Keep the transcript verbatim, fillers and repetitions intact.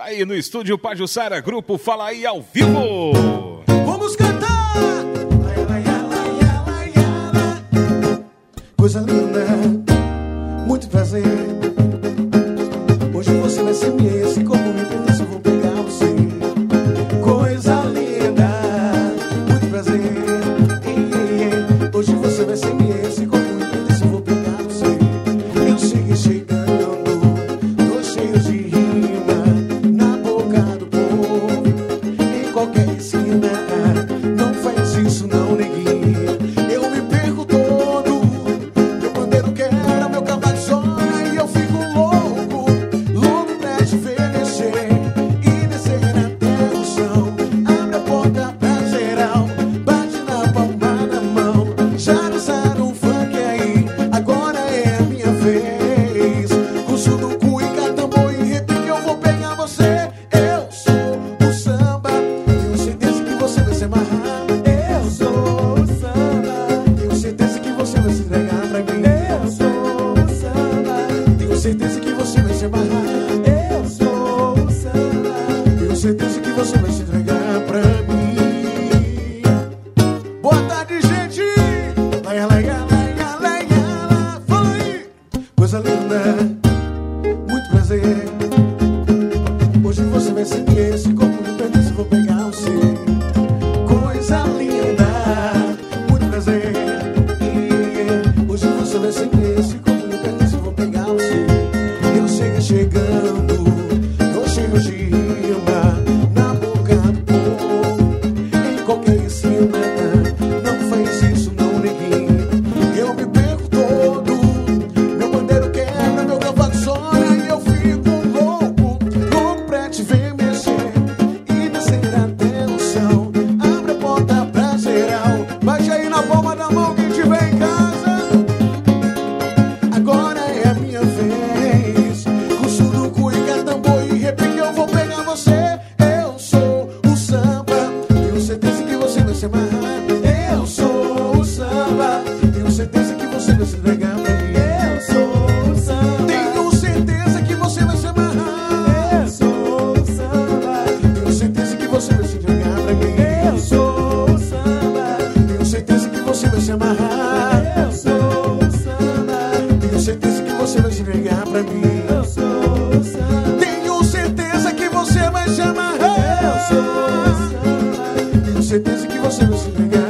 Tá aí no estúdio Pajuçara, grupo Fala Aí ao vivo. Vamos cantar! Coisa linda, muito prazer. Hoje você vai ser minha, esse corpo me pertence, eu vou pegar você. Coisa linda, muito prazer. Hoje você vai ser minha, esse corpo me pertence, eu vou pegar você. Eu cheguei chegando, tô cheio de rima na boca do povo, em qualquer esquina. Não faz isso não, neguinha. Eu me perco todo, meu pandeiro quebra, meu cavalo chora e eu fico louco, louco pra te ver descer e descer até o chão. Abre a porta pra geral, bate na palma da mão. Já dançaram um funk aí, agora é a minha vez. Com sudoku e catambor e repique eu vou pegar você. Eu sou o samba, tenho certeza que você vai se amarrar. Eu sou o samba, tenho certeza que você vai se entregar pra mim. Eu sou o samba, tenho certeza que você vai se amarrar. Eu sou o samba, tenho certeza que você vai se entregar pra mim. Boa tarde, gente! Laia, laia, laia, laia, fala aí! Coisa linda, muito prazer. Hoje você vai ser minha, esse corpo me pertence, eu vou pegar você. Coisa linda, muito prazer. Hoje você vai ser minha, esse corpo me pertence, eu vou pegar você. Eu chego chegando, tô cheio de rima na boca do povo, em qualquer esquina. Não faz isso não, neguinho. Eu me perco todo, meu pandeiro quebra, meu cavalo chora e eu fico louco, louco pra te ver mexer e descer até o chão. Abre a porta pra geral, bate aí na palma da mão quem tiver em casa. Agora é a minha vez. Com sudoku e catambor e repique eu vou pegar você. Eu sou o samba, tenho certeza que você vai se amarrar. Eu sou o samba, tenho certeza que você vai se entregar pra mim. Eu sou o samba, tenho certeza que você vai se amarrar. Eu sou o samba, tenho certeza que você vai se entregar pra mim. Eu sou o samba, tenho certeza que você vai se amarrar. Eu sou o samba, tenho certeza que você vai se entregar pra mim. Eu sou o samba, tenho certeza que você vai se amarrar. Eu sou o samba, tenho certeza que você vai se entregar.